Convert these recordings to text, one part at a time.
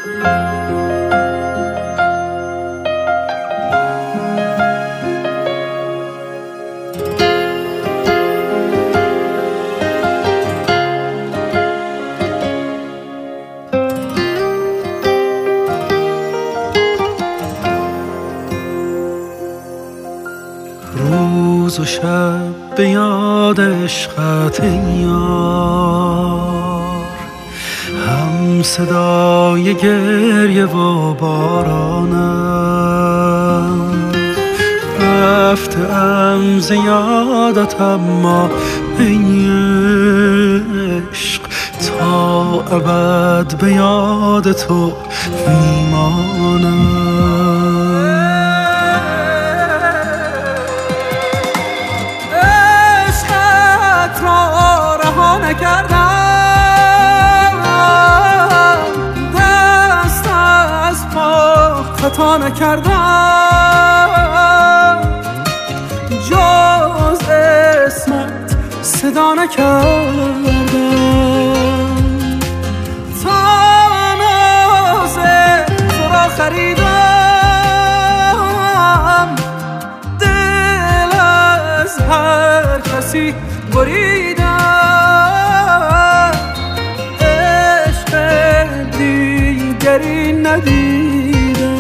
روز و شب به یاد عشقت یار، هم صدای گریه و بارانم. رفتم ز یادت اما ای عشق، تا ابد به یاد تو میمانم. نکردم دست از پا خطا نکردم، جز اسمت صدا نکردم. تا ناز تو را خریدم، دل از هر کسی بریدم. دیگری ندیدم.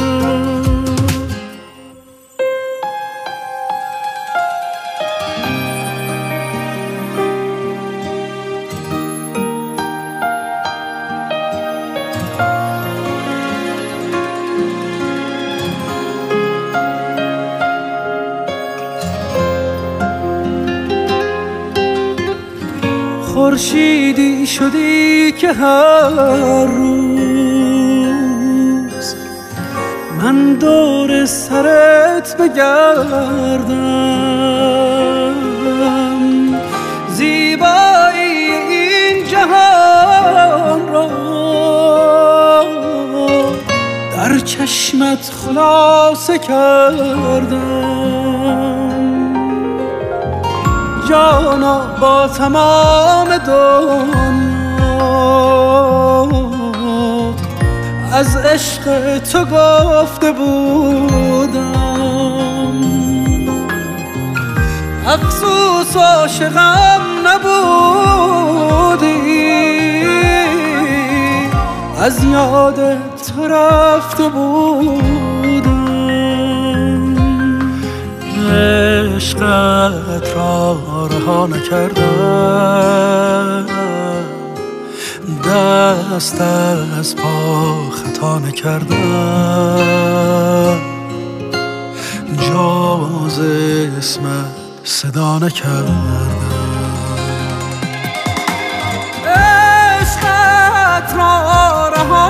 خورشیدی شدی که هر روز من دور سرت بگردم. زیبایی این جهان را در چشمت خلاصه کردم. جانا با تمام دنیا از عشق تو گفته بودم. افسوس عاشقم نبودی، از یاد تو رفته بودم. عشقت را رها نکردم، دست از پا خطا نکردم، جز اسمت صدا نکردم. عشقت را رها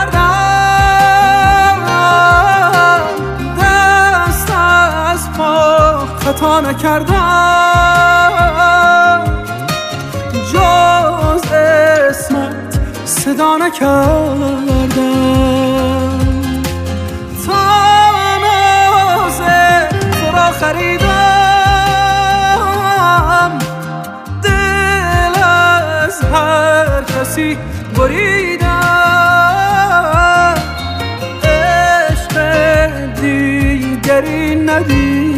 نکردم، دست از پا خطا نکردم، جز اسمت صدا نکردم. تا ناز تو را خریدم، دل از هر کسی بریدم. عشق دیگری ندیدم.